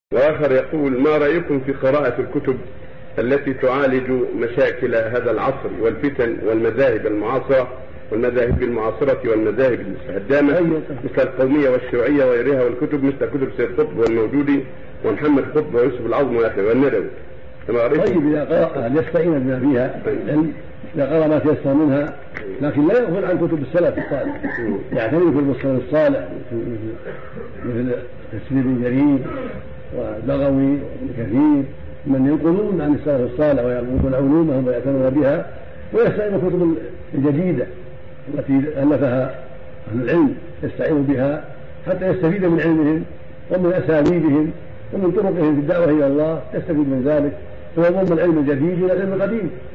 وآخر يقول: ما رأيكم في قراءة الكتب التي تعالج مشاكل هذا العصر والفتن والمذاهب المعاصرة والمذاهب الهدامة مثل القومية والشيوعية وغيرها، والكتب مثل كتب سيد قطب والموجودي ومحمد قطب ويوسف العظم والنبوي؟ طيب إذا قرأ يستعين بما فيها العلم، إذا قرأ ما تيسر منها، لكن لا يغفل عن كتب السلف الصالح، يعتني في المصطلح الصالح مثل تفسير ابن جرير والبغوي وابن كثير، من ينقلون عن السلف الصالح وينقلون علومهم ويعتنون بها، ويستعين بالكتب الجديدة التي ألفها أهل العلم، يستعين بها حتى يستفيد من علمهم ومن أساليبهم ومن طرقهم في الدعوة إلى الله، يستفيد من ذلك ويضم العلم الجديد إلى العلم القديم.